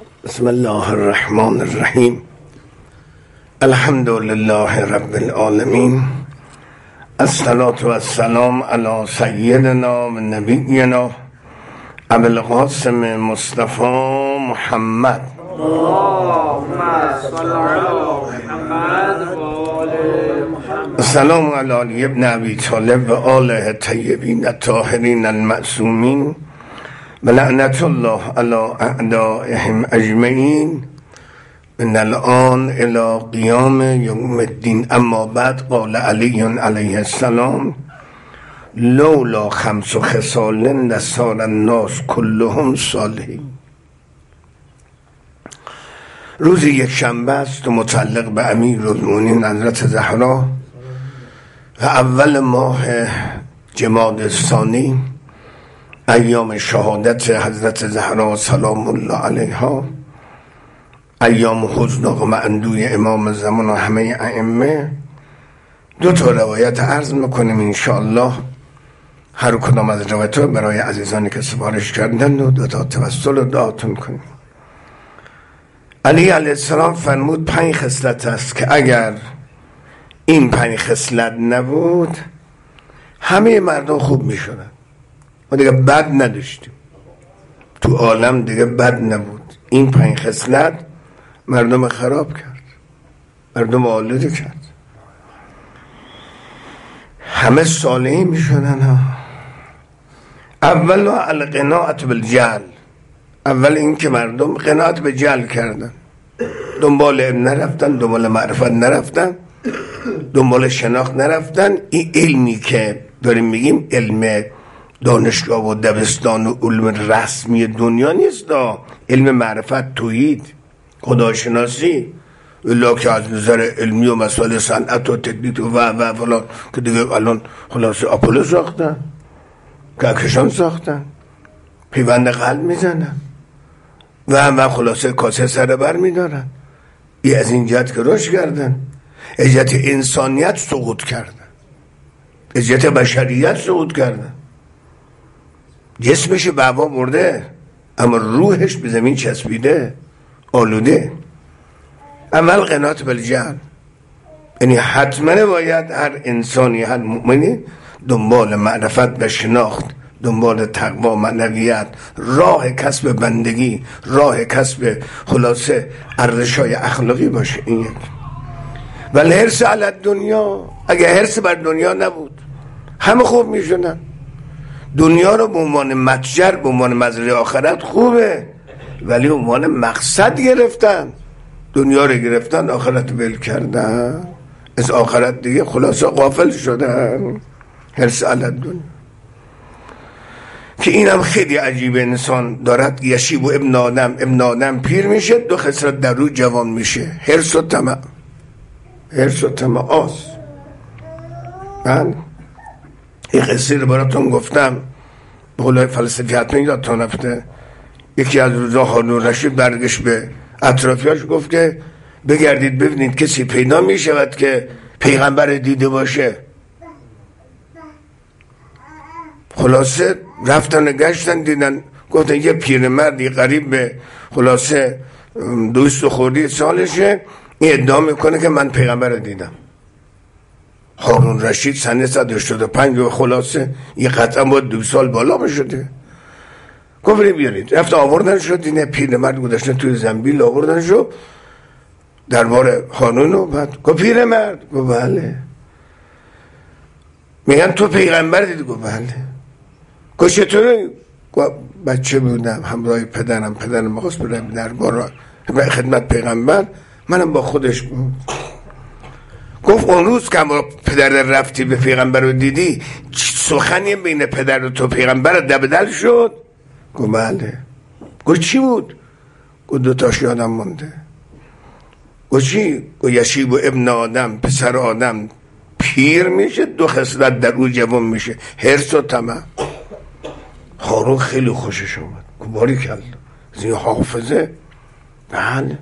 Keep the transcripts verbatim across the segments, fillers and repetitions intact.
بسم الله الرحمن الرحیم. الحمد لله رب العالمین. الصلاة و السلام علی سیدنا و نبینا ابی القاسم مصطفی محمد. اللهم صل علی محمد و آل محمد. السلام علی علی ابن ابی طالب و آله الطیبین الطاهرین المعصومین و لعنت الله علی اعدائهم اجمعین من الان الى قیام یوم الدین. اما بعد قال علی علیه السلام لولا خمس خصال لصار الناس کلهم صالحین. روز یک شنبه است و متعلق به امیرالمومنین حضرت زهرا و اول ماه جمادی الثانی، ایام شهادت حضرت زهرا سلام الله علیها، ایام حزن و غم اندوی امام زمان و همه ائمه. دو تا روایت عرض میکنیم انشاءالله، هر کدام از روایت برای عزیزانی که سفارش کردن و دو تا توسل و دعاتون کنیم. علی علیه السلام فرمود پنج خصلت است که اگر این پنج خصلت نبود همه مردم خوب میشدن. ما دیگه بد نداشتیم تو عالم، دیگه بد نبود. این پنج خصلت مردم خراب کرد، مردم آلوده کرد، همه صالحین میشدن ها. اول القناعت بالجهل، اول این که مردم قناعت به جهل کردن، دنبال علم نرفتن، دنبال معرفت نرفتن، دنبال شناخت نرفتن. این علمی که داریم میگیم علم دانشگاه و دبستان و علم رسمی دنیا نیست، علم معرفت، توحید، خداشناسی. الا که از نظر علمی و مسائل صنعت و تکنیک و و فلان که دیگه الان خلاص آپولو ساختن، کهکشان ساختن، پیوند قلب میزنن و و خلاصه کاسه سر بر میدارن. ای از این جهت که رشد کردن، از جهت انسانیت سقوط کردن، از جهت بشریت سقوط کردن. جسمش به هوا برده اما روحش به زمین چسبیده، آلوده. اول قناعت بالجهل، یعنی حتما باید هر انسانی، هر مؤمنی دنبال معرفت و شناخت، دنبال تقوا، معنویت، راه کسب بندگی، راه کسب خلاصه ارزش‌های اخلاقی باشه. این یک. ولی حرص علی دنیا، اگه حرص بر دنیا نبود همه خوب میشدن. دنیا رو به عنوان متجر، به عنوان مزرعه آخرت خوبه، ولی به عنوان مقصد گرفتن. دنیا رو گرفتن، آخرت ول کردن، از آخرت دیگه خلاصه غافل شدن. حرص علی دنیا که اینم خیلی عجیب. انسان دارد یشیب و ابن آدم، ابن آدم پیر میشه، دو خصلت در رو جوان میشه: حرص و طمع. حرص و طمع آس. من این قصه رو براتون گفتم به قول فلسفی، حتما یادتون رفته. یکی از روزا هارون رشید برگشت به اطرافیاش گفت که بگردید ببینید کسی پیدا میشود که پیغمبر دیده باشه. خلاصه رفتن گشتن دیدن، گفتن یه پیرمردی قریب به خلاصه دویست و خوردی سالشه، این ادعا میکنه که من پیغمبر دیدم. هارون رشید سنه صد و هشتاد و پنج و خلاصه یه قطعا باید دو سال بالا بشده. گفت بیارید. رفت آوردن شد، اینه پیرمرد گذاشتن توی زنبیل، آوردن شد دربار هارون. بعد گفت پیرمرد؟ گفت بله. میگن تو پیغمبر دیدی؟ گفت بله. گفت چطوره؟ گفت بچه بودم همراه پدرم، پدرم مخواست برم دربار خدمت پیغمبر، منم با خودش بود. گفت اون روز که با پدر رفتی به پیغمبر رو دیدی، سخنی بین پدر و تو پیغمبر دبدل شد؟ گفت بله. گفت چی بود؟ گفت دو تاش یادم مونده. گفت چی؟ گفت یشیب و ابن آدم، پسر آدم پیر میشه، دو خصلت در او جوان میشه: حرص و طمع. هارون خیلی خوشش اومد، گفت باریکلا، از این حافظه. بله.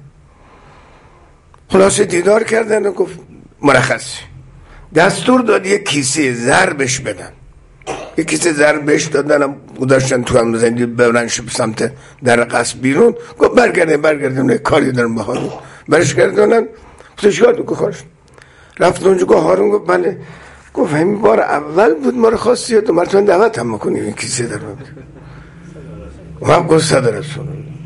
خلاصه دیدار کردن و گفت مرخصی. دستور داد یک کیسه زر بهش بدن. یک کسی زر بهش دادن گذاشتن تو هم زندگی ببرنش به سمت در قصد بیرون. گفت برگرده برگرده کاری دارم با هارون. برش گردونن گفت چیکار تو کارش رفت اونجا. گفت هارون گفت بله. گفت همین بار اول بود ما رو خواستی تو مرتون دعوت هم میکنیم این کسی در بود و هم گفت صدر رسول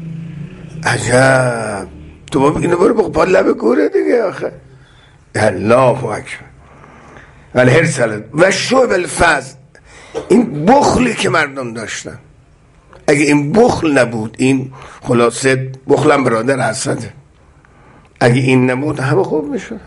عجب تو با اینو برو با لبه گوره دیگه آخه. الله اکبر. ولی هر سالت و شعب الفضل، این بخلی که مردم داشتن، اگه این بخل نبود، این خلاصه بخلم برادر حسده، اگه این نبود همه خوب میشد.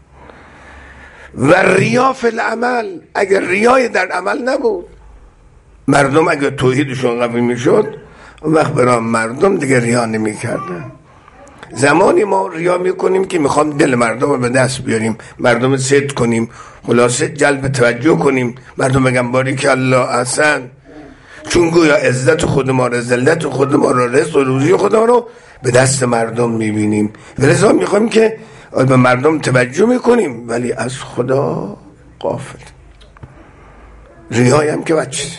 و ریا فی العمل، اگه ریای در عمل نبود، مردم اگه توحیدشون قوی میشد اون وقت برای مردم دیگه ریا نمیکردن. زمانی ما ریا میکنیم که میخوام دل مردم رو به دست بیاریم، مردم رو صد کنیم، خلاصه جلب توجه کنیم، مردم بگن باریک الله احسن، چون گویا عزت خود ما رو، ذلت خود ما رو، رزق و روزی خود ما رو به دست مردم میبینیم. ولذا میخوایم که به مردم توجه میکنیم ولی از خدا غافل. ریای هم که بچه.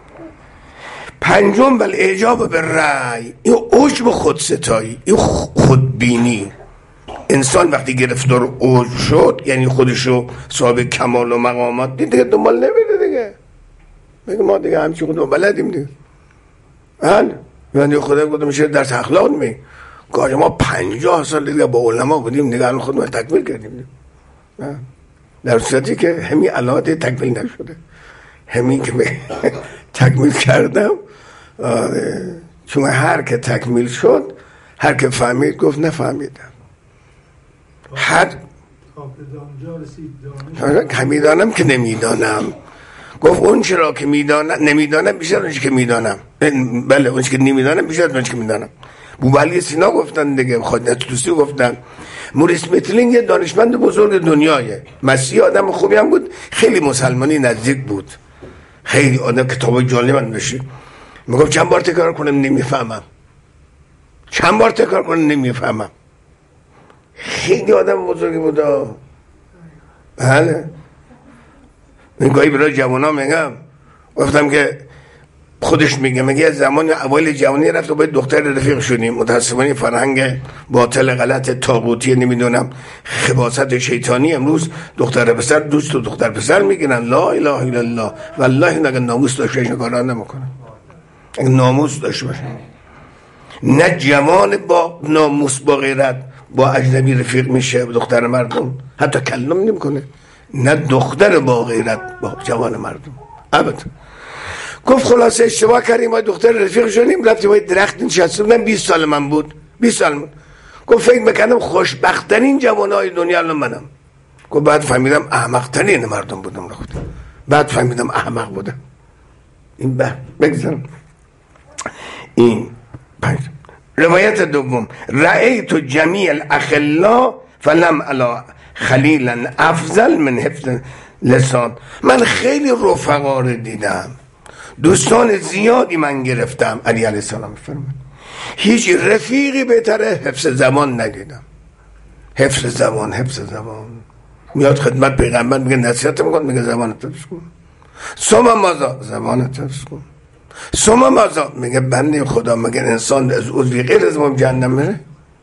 پنجم بل اعجاب به رأی، این عجب خودستایی، این خودبینی. انسان وقتی گرفتار عجب شد، یعنی خودشو صاحب کمال و مقامات دید، دیگه دنبال نمیده دیگه، میگه ما دیگه همچی خودمون بلدیم دیگه. من یعنی خدا گفتم میشه درس اخلاق می گاهی ما پنجاه سال دیگه با علما بودیم دیگه الان خودمون تکمیل کردیم، در صورتی که همین علامت تکمیل نشده. همین که تکمیل کردم، چون هر که تکمیل شد، هر که فهمید گفت نفهمیدم. هر میدانم که نمیدانم، گفت اون چرا که میدانم نمیدانم بیشتر اونچه که میدانم. بله اونچه که نمیدانم بیشتر اونچه که میدانم. بوبعلی سینا گفتن دیگه، خود توسی گفتن. موریس متلینگ یه دانشمند بزرگ دنیایه، مسیح آدم خوبی هم بود، خیلی مسلمانی نزدیک بود، خیلی آدم کتاب جالب من بشی. میگفت چند بار تکرار کنم نمیفهمم، چند بار تکرار کنم نمیفهمم. خیلی آدم بزرگی بود. بله گاهی برای جوانا میگم، گفتم که خودش میگه، میگه زمان اول جوانی رفت و باید دختر رفیق شدیم، متاسفانه فرهنگ باطل غلط طاغوتی نمیدونم خباثت شیطانی امروز دختر پسر دوست و دختر پسر میگیرن. لا اله الا الله. والله نگه ناموس داشته باشه کارا نمیکنه، اگه ناموس داشته باشه. نه جوان با ناموس با غیرت با اجنبی رفیق میشه دختر مردم، حتی کلم نمیکنه. نه دختر با غیرت با جوان مردم ابدا. گفت خلاصه اشتباه کردیم، ما دختر رفیق شدیم، رفتیم با درخت نشسته بودم، بیست سال من بود، بیست سال من. گفت فکر میکردم خوشبخت‌ترین جوانای دنیا الان منم. گفت بعد فهمیدم احمق‌ترین مردم بودم. رفت بعد فهمیدم احمق بودم. این به بگذارم. این پنج. روایت دوم، رأیت جمیع الاخلا فلم علی خلیلا افضل من حفظ لسان. من خیلی رفقا رو دیدم، دوستان زیادی من گرفتم. علی علیه السلام فرمود هیچ رفیقی بهتره حفظ زمان ندیدم. حفظ زمان، حفظ زمان. میاد خدمت پیغمبر میگه نصیحت میکن، میگه زمان حفظ کن. سوما مازا، زمان حفظ کن. سوما مازا، میگه بنده خدا مگه انسان از عضوی غیر از ما جهنم میره؟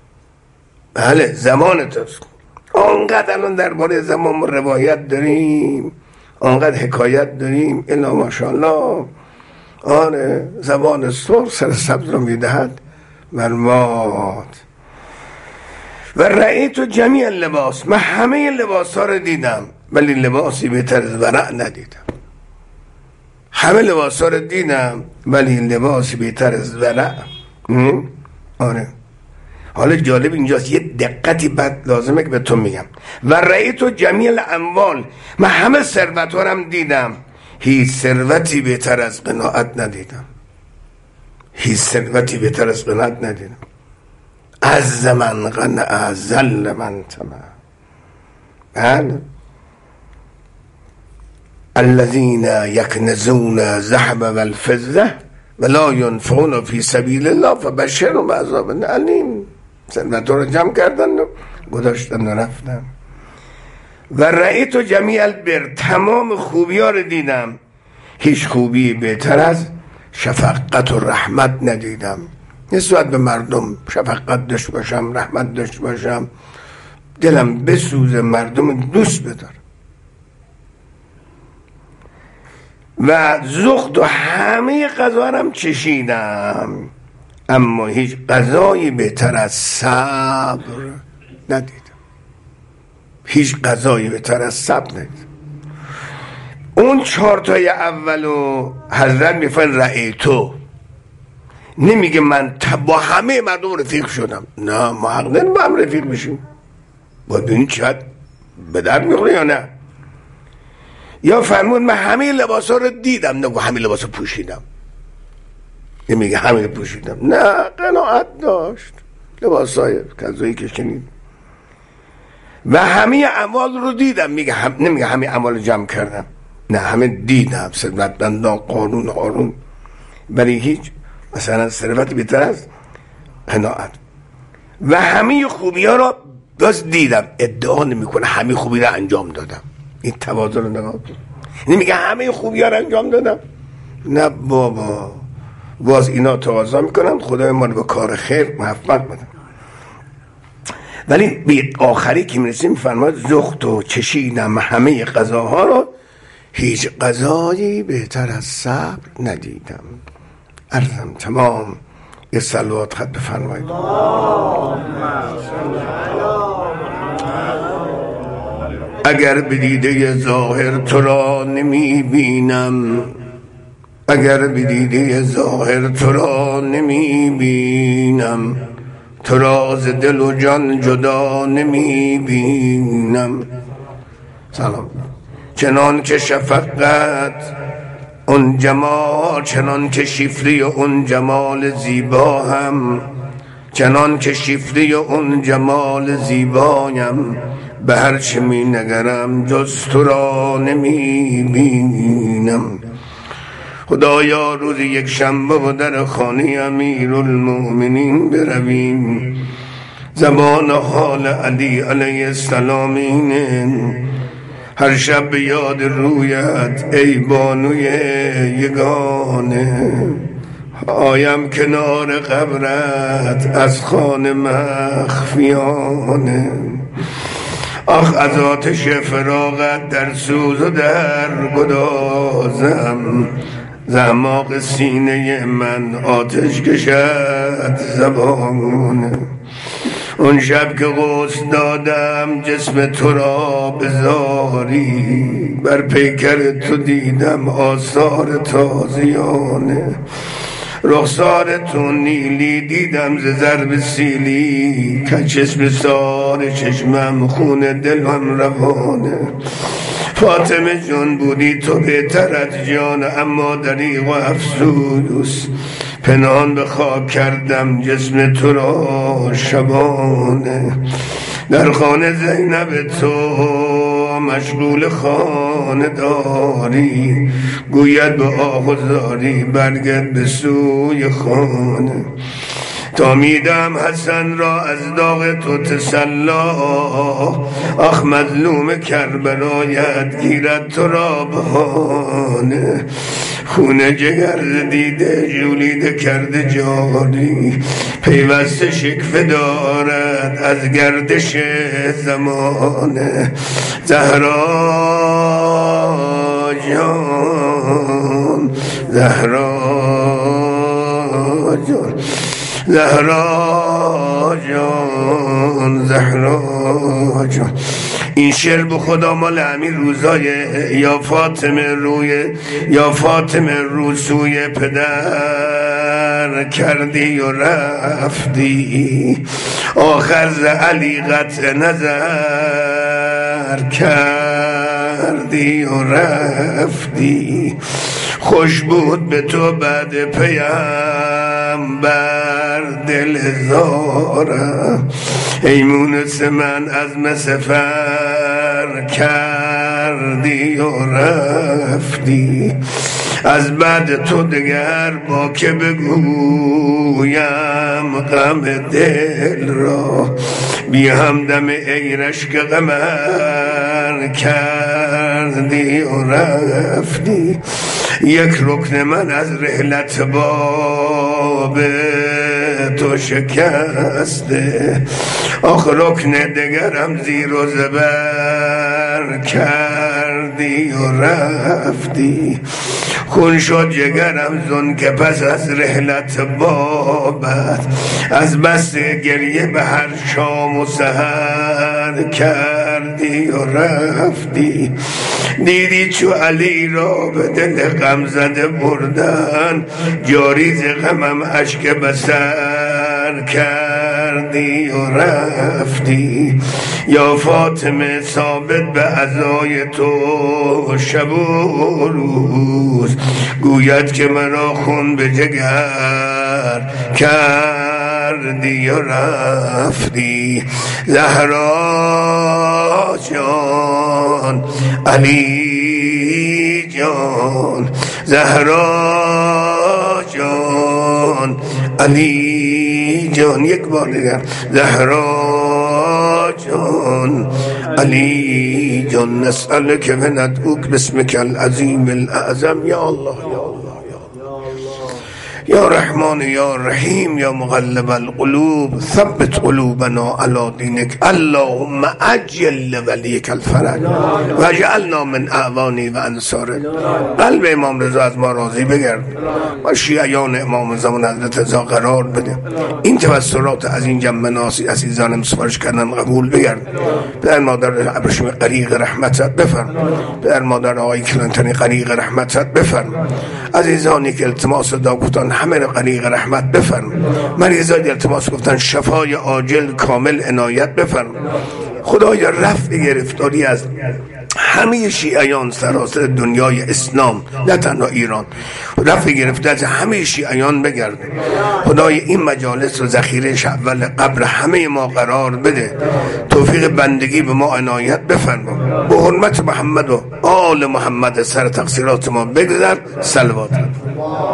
بله زمان حفظ کن. آنقدر الان درباره زمان ما روایت داریم، آنقدر حکایت داریم، الا ماشاءالله. آره زبان سر سر سبز رو میدهد مرماد. و رأیت جمیع لباس، من همه لباس ها رو دیدم ولی لباسی بهتر از ورع ندیدم. همه لباس ها رو دیدم ولی لباسی بهتر از ورع. آره حالا جالب اینجاست، یه دقتی بعد لازمه که به تو میگم. و رأیت جمیع الاموال، من همه ثروت ها رو دیدم، هیچ ثروتی بهتر از قناعت ندیدم. هیچ ثروتی بهتر از قناعت ندیدم. از من قنع ذل من طمع. بله الذين يكنزون الذهب والفضة ولا ينفقون في سبيل الله فبشرهم بعذاب أليم. ثروت رو جمع کردن و گذاشتن و رفتن. و رأیت جمیع البر، تمام خوبی ها رو دیدم، هیچ خوبی بهتر از شفقت و رحمت ندیدم. نسبت به مردم شفقت داشته باشم، رحمت داشته باشم، دلم بسوزه، مردم دوست بدارم. و زخت و همه غذا هم چشیدم، اما هیچ غذایی بهتر از صبر ندیدم. هیچ غذایی بهتر از صبر ندیدم. اون چهار تای اولو حضرت میفرماید رأیتو، نمیگه من با همه مردم رفیق شدم، نه، ما حق نداریم با هم رفیق بشیم، باید ببینیم چقدر به درد میخوره یا نه. یا فرمود من همه لباس ها رو دیدم، نگو همه لباس ها پوشیدم، نمیگه همه پوشیدم، نه، قناعت داشت لباس های کذایی که شنید. و همه اعمال رو دیدم، میگه هم... نمیگه همه اعمال جمع کردم، نه، همه دیدم، ثروتمندان، قارون هارون، برای هیچ مثلا ثروت بهتر از قناعت. و همه خوبی ها رو باز دیدم، ادعا نمیکنه همه خوبی رو انجام دادم. این تواضع رو نگاه کن، نمیگه همه خوبی ها رو انجام دادم، نه بابا، باز اینا تواضع میکنن، خدای ما رو به کار خیر موفق بده. ولی به آخری که میرسیم فرماید زخت و چشیدم همه غذاها رو، هیچ غذایی بهتر از صبر ندیدم. عرضم تمام. یه صلوات خط بفرمایید. اگر به دیده ظاهر تو را نمی بینم، اگر به دیده ظاهر تو را نمی بینم، تو را ز دل و جان جدا نمی بینم. سلام. چنان که شفقت اون جمال، چنان که شیفری اون جمال زیبا هم، چنان که شیفری اون جمال زیبایم، به هر چه می نگرم جز تو را نمی بینم. خدایا روز یک شنبه و در خانه امیرالمؤمنین برویم، زبان حال علی علیه السلام اینه، هر شب به یاد رویت ای بانوی یگانه، آیم کنار قبرت از خانه مخفیانه. آخ از آتش فراقت در سوز و در گدازم، زماق سینه من آتش کشد زبانه. اون شب که غسل دادم جسم تو را به زاری، بر پیکر تو دیدم آثار تازیانه. رخسار تو نیلی دیدم ز ضرب سیلی، که چشم سار چشمم خون دلم روانه. فاطمه جون بودی تو بهتر از جان، اما دریغ و افسوس پنهان به خواب کردم جسم تو را شبانه. در خانه زینب تو مشغول خانه داری، گوید به آه و زاری برگرد به سوی خانه. تا میدم حسن را از داغ تو تسلا، آخ مظلوم کربلایت گیرد تو را بهانه. خون جگر دیده جولیده کرده جاری، پیوسته شکفه دارد از گردش زمانه. زهرا جان، زهرا جان، زهرا جان، زهرا جان. این شعر به خدا مال امیر روزای یا فاطمه روی یا فاطمه رو سوی پدر کردی و رفتی، آخر ز علی قطع نظر کردی و رفتی. خوش بود به تو بعد پیامبر دل زارم، ای مونس من عزم سفر کردی و رفتی. از بعد تو دگر با که بگویم غم دل را، بی همدم ای رشک قمر کرد کردی و رفتی. یک رکن من از رحلت باب تو شکسته، آخ رکن دگرم زیر و زبر کردی و رفتی. خون شد جگرم زن که پس از رحلت بابت، از بس گریه به هر شام و سحر کردی و رفتی. دیدی چو علی را به دل غم زده بردن، جاری ز غمم اشک بسر کردی و رفتی. یا فاطمه ثابت به عزای تو شب و روز، گوید که مرا خون به جگر کردی و رفتی. زهرا جان علی جان، زهرا جان علی جان، یک بار دیگر زهرا جان علی جان. نسألك وندعوك باسمك العظیم الاعظم. یا الله یا الله یا رحمان یا رحیم یا مقلب القلوب ثبت قلوبنا علی دینک. اللهم عجل ولیک الفرج و اجعلنا من اعوانی و انصاره. قلب امام رضا از ما راضی بگرد و شیعیان امام زمان حضرت رضا قرار بده. این توسلات از این جمع ناسی عزیزانم سفارش کردن قبول بگرد. پدر مادر ابراهیم غریق رحمتت بفرم، پدر مادر آقای کلانتری غریق رحمتت بفرم. عزیزانی که التماس دعا گفتن همه را غریق رحمت بفرم. مریضانی التماس گفتن شفای عاجل کامل عنایت بفرم. خدای رفع گرفتاری از همه شیعیان سراسر دنیای اسلام، نه تنها ایران، رفع گرفتاری از همه شیعیان بگرده. خدای این مجالس رو ذخیره اول قبر همه ما قرار بده. توفیق بندگی به ما عنایت بفرما. به حرمت محمد و آل محمد سر تقصیرات ما بگذر. صلوات.